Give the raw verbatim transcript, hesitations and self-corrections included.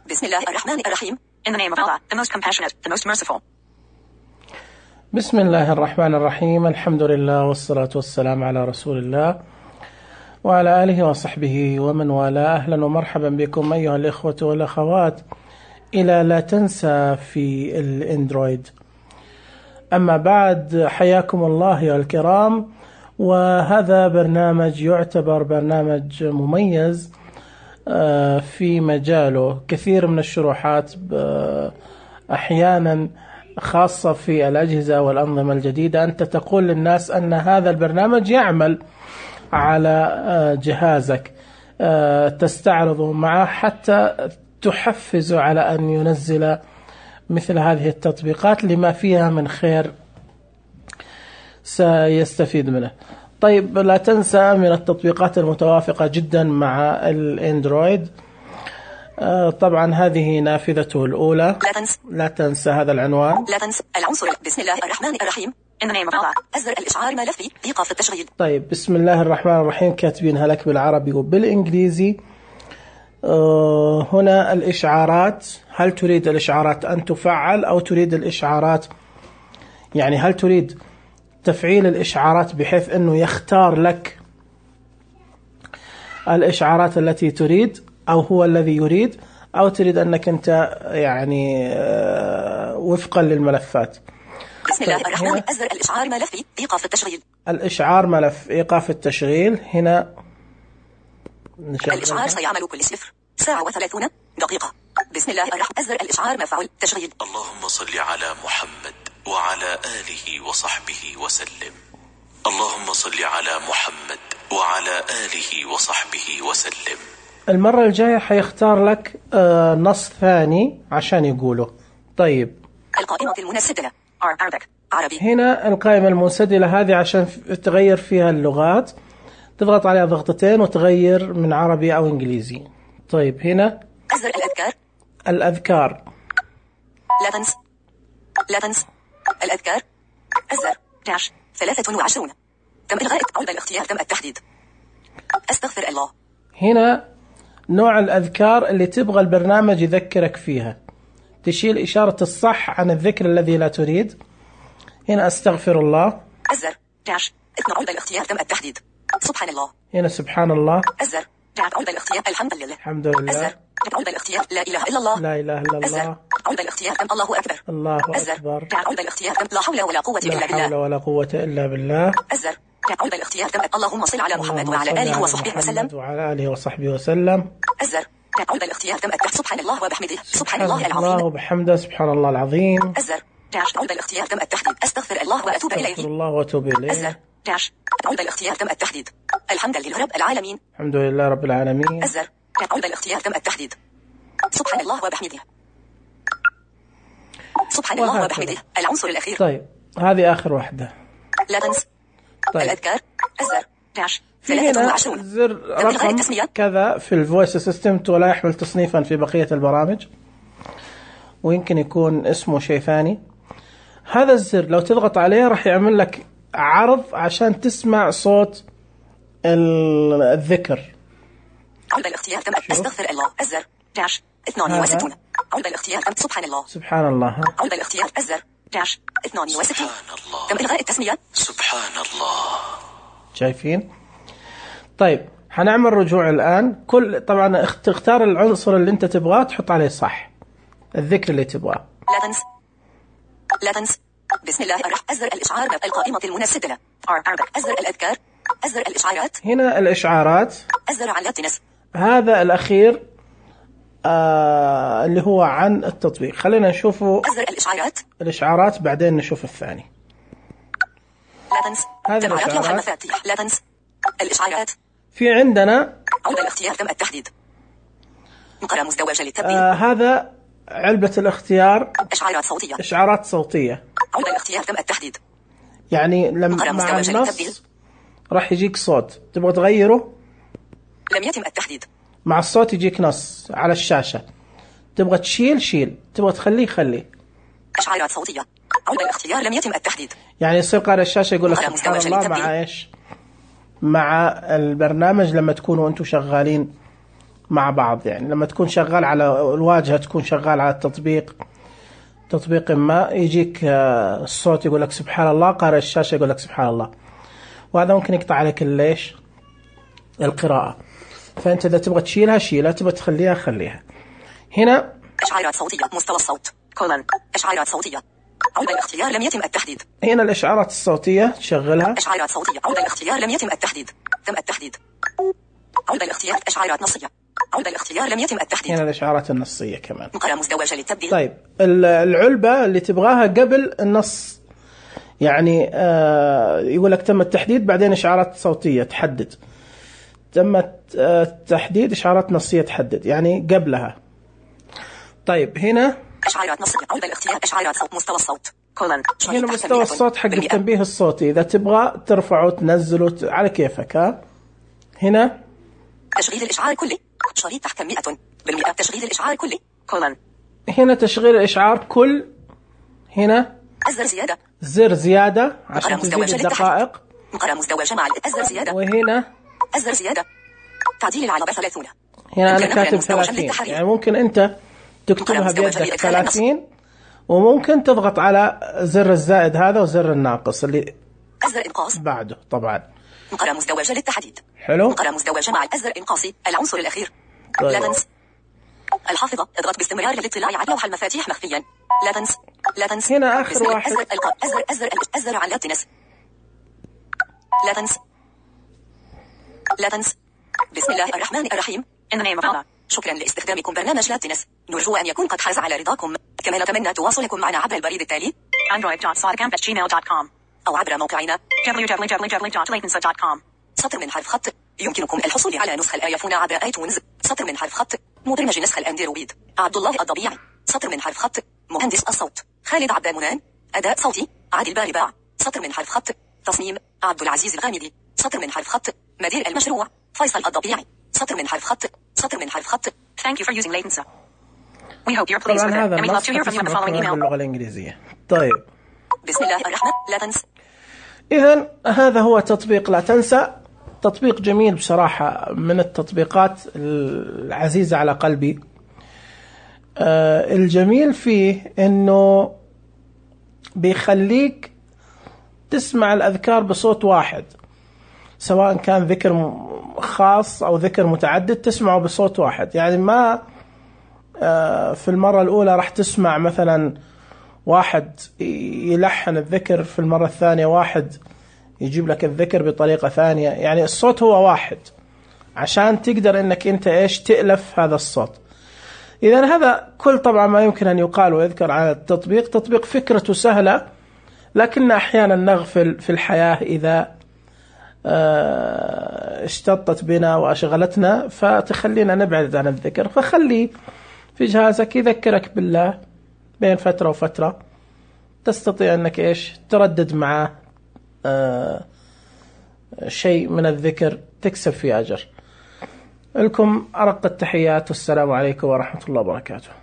بسم الله الرحمن الرحيم. In the name of Allah, the most compassionate, the most merciful. بسم الله الرحمن الرحيم. الحمد لله والصلاة والسلام على رسول الله وعلى آله وصحبه ومن والاه. أهلا ومرحبا بكم أيها الإخوة والأخوات إلى لا تنسى في الإندرويد. أما بعد، حياكم الله يا الكرام، وهذا برنامج يعتبر برنامج مميز في مجاله. كثير من الشروحات أحيانا خاصة في الأجهزة والأنظمة الجديدة أنت تقول للناس أن هذا البرنامج يعمل على جهازك، تستعرضه معه حتى تحفز على أن ينزل مثل هذه التطبيقات لما فيها من خير سيستفيد منه. طيب، لا تنسى من التطبيقات المتوافقة جدا مع الأندرويد طبعا هذه نافذته الأولى. لا تنسى لا تنسى هذا العنوان. لا تنسى العنصر. بسم الله الرحمن الرحيم. In the name of Allah. أزر الإشعار ملفي إيقاف التشغيل. طيب، بسم الله الرحمن الرحيم كاتبينها لك بالعربي وبالإنجليزي. أه هنا الإشعارات، هل تريد الإشعارات أن تفعل أو تريد الإشعارات، يعني هل تريد تفعيل الإشعارات بحيث أنه يختار لك الإشعارات التي تريد أو هو الذي يريد، أو تريد أنك أنت يعني وفقا للملفات. بسم الله الرحمن. أزر الإشعار ملفي إيقاف التشغيل. الإشعار ملف إيقاف التشغيل. هنا الإشعار سيعمل كل صفر ساعة وثلاثون دقيقة. بسم الله الرحمن. أزر الإشعار مفعول تشغيل. اللهم صل على محمد وعلى آله وصحبه وسلم. اللهم صل على محمد وعلى آله وصحبه وسلم. المرة الجاية حيختار لك آه نص ثاني عشان يقوله. طيب، القائمة المنسدلة Arabic عربي. هنا القائمة المنسدلة هذه عشان تغير فيها اللغات، تضغط عليها ضغطتين وتغير من عربي أو إنجليزي. طيب، هنا أزر الأذكار. الأذكار. لا تنس لا تنس الأذكار. أزر داش ثلاثة وعشرون. تم إلغاء عود الاختيار. تم التحديد. أستغفر الله. هنا نوع الأذكار اللي تبغى البرنامج يذكرك فيها، تشيل إشارة الصح عن الذكر الذي لا تريد. هنا أستغفر الله. أزر داش اثنى عود الاختيار. تم التحديد. سبحان الله. هنا سبحان الله. أزر داش عود الاختيار. الحمد لله. الحمد لله. أزر عود الاختيار. لا إله إلا الله. لا إله إلا أزر الله. عود الاختيار. تم الله أكبر. الله أزر أكبر. داش عود الاختيار. تم لا حول ولا قوة إلا لا بالله. حول ولا قوة إلا بالله. أزر داش عود الاختيار. تم اللهم صل على محمد وعلى آله وصحبه وسلم. وعلى آله وصحبه وسلم. أزر داش عود الاختيار. تم التحديد. سبحان الله وبحمده. سبحان الله الله العظيم. وبحمده. سبحان الله العظيم. أزر داش عود الاختيار. تم التحديد. أستغفر الله وأتوب أستغفر إليه. الله وأتوب إليه. أزر داش عود الاختيار. تم التحديد. الحمد لله رب العالمين. الحمد لله رب العالمين. أزر داش عود الاختيار. تم التحديد. سبحان الله وبحمده. سبحان الله وهكذا. وبحمده. العنصر الأخير. طيب، هذه آخر واحدة. لا تنس طيب، الأذكار. أزر داش في ثلاثة هنا وعشرون. زر إلغاء رقم التسمية. كذا في الفويس اسيستنت ولا يحمل تصنيفا في بقية البرامج، ويمكن يكون اسمه شيء ثاني. هذا الزر لو تضغط عليه راح يعمل لك عرض عشان تسمع صوت ال- الذكر. عود الاختيار. تم أستغفر الله. أزر داش اثنان وستون. عود الاختيار. تم سبحان الله. سبحان الله. ها؟ عود الاختيار. أزر داش اثنان وستون. سبحان الله. تم إلغاء التسمية. سبحان الله. شايفين؟ طيب، حنعمل رجوع الآن. كل طبعا تختار العنصر اللي انت تبغاه تحط عليه صح الذكر اللي تبغاه. لا تنس لا تنس بسم الله الرحمن. أزر الإشعار. القائمة المنسدلة Arabic. أزر الأذكار. أزر الإشعارات. هنا الإشعارات. أزر على تنس. هذا الأخير آه اللي هو عن التطبيق. خلينا نشوفه أزر الإشعارات. الإشعارات بعدين نشوف الثاني. لا تنس هذه تبعات لوح الإشعارات. المفاتيح. لا تنس الإشعارات. في عندنا عود الاختيار. تم التحديد. مقرى مزدوجة للتبديل. آه هذا علبة الاختيار. إشعارات صوتية. إشعارات صوتية. عود الاختيار. تم التحديد. يعني لما مقرى مع مزدوجة للتبديل. النص راح يجيك صوت، تبغى تغيره لم يتم التحديد. مع الصوت يجيك نص على الشاشة، تبغى تشيل شيل، تبغى تخليه خليه. إشعارات صوتية. عود الاختيار. لم يتم التحديد. يعني يصير قارئ الشاشة يقول لك مقرى سبحان مزدوجة الله مع للتبديل. إيش؟ مع البرنامج لما تكونوا أنتم شغالين مع بعض. يعني لما تكون شغال على الواجهة، تكون شغال على التطبيق تطبيق ما، يجيك الصوت يقول لك سبحان الله، قارئ الشاشة يقول لك سبحان الله، وهذا ممكن يقطع عليك ليش القراءة. فأنت إذا تبغى تشيلها شيلها، تبغى تخليها خليها. هنا إشعارات صوتية مستوى الصوت كولن إشعارات صوتية عود الاختيار لم يتم التحديد. هنا الإشعارات الصوتية تشغلها. إشعارات صوتية عود الاختيار لم يتم التحديد. تم التحديد. عود الاختيار إشعارات نصية عود الاختيار لم يتم التحديد. هنا الإشعارات النصية كمان. مقرأ مزدوجة للتبديل. طيب العلبة اللي تبغاها قبل النص، يعني آه يقول لك تم التحديد، بعدين إشعارات صوتية تحدد، تم التحديد إشعارات نصية تحدد، يعني قبلها. طيب هنا إشعارات نصية عود الاختيار إشعارات صوت مستوى الصوت كولن. هنا مستوى الصوت حق التنبيه الصوتي، إذا تبغى ترفعه تنزله على كيفك. ها هنا تشغيل الإشعار كلي شريط تحكم مئة بالمئة. تشغيل الإشعار كلي كولن. هنا تشغيل الإشعار كل. هنا الزر زيادة زر زيادة عشان تزيد الدقائق. مقرأ مزدوجة مع الزر زيادة. وهنا الزر زيادة تعديل العلبة ثلاثون. هنا أنا كاتب ثلاثين، يعني ممكن أنت تكتبها بيدك ثلاثين، وممكن تضغط على زر الزائد هذا وزر الناقص اللي الزر إنقاص بعده. طبعا مقرأ مزدوجة للتحديد. حلو. مقرأ مزدوجة مع الزر إنقاصي العنصر الأخير. طيب. لا تنس الحافظة اضغط باستمرار للاطلاع على لوح المفاتيح مخفيا. لا تنس لا تنس هنا آخر واحد. أزر القاء أزر أزر أزر على تنس. لا تنس لا تنس. بسم الله الرحمن الرحيم. In the name of Allah. شكرا لاستخدامكم برنامج لا تنس. نرجو أن يكون قد حاز على رضاكم. كما نتمنى تواصلكم معنا عبر البريد التالي android dot sodacamp at gmail dot com أو عبر موقعنا w w w dot latensa dot com. سطر من حرف خط. يمكنكم الحصول على نسخة الآيفون عبر ايتونز. سطر من حرف خط. مبرمج نسخ الأندرويد عبد الله الضبيعي. سطر من حرف خط. مهندس الصوت خالد عبد المنان. أداء صوتي عادل بارباع. سطر من حرف خط. تصميم عبد العزيز الغامدي. سطر من حرف خط. مدير المشروع فيصل الضبيعي. سطر من حرف خط. سطر من حرف خط. Thank you for using Latensa. We hope you're pleased with it and we'd love to hear from you in the following email. باللغة الإنجليزية. طيب بسم الله الرحمن لا تنس. إذن هذا هو تطبيق لا تنسى. تطبيق جميل بصراحة، من التطبيقات العزيزة على قلبي. آه الجميل فيه إنه بيخليك تسمع الأذكار بصوت واحد، سواء كان ذكر خاص أو ذكر متعدد تسمعه بصوت واحد. يعني ما آه في المرة الأولى راح تسمع مثلا واحد يلحن الذكر، في المرة الثانية واحد يجيب لك الذكر بطريقة ثانية. يعني الصوت هو واحد عشان تقدر انك انت ايش تألف هذا الصوت. اذا هذا كل طبعا ما يمكن ان يقال ويذكر عن التطبيق. تطبيق فكرته سهلة، لكن احيانا نغفل في الحياة اذا اشتطت بنا واشغلتنا فتخلينا نبعد عن الذكر. فخلي في جهازك يذكرك بالله بين فترة وفترة، تستطيع انك ايش تردد معه آه شيء من الذكر تكسب فيه أجر. لكم أرق التحيات والسلام عليكم ورحمة الله وبركاته.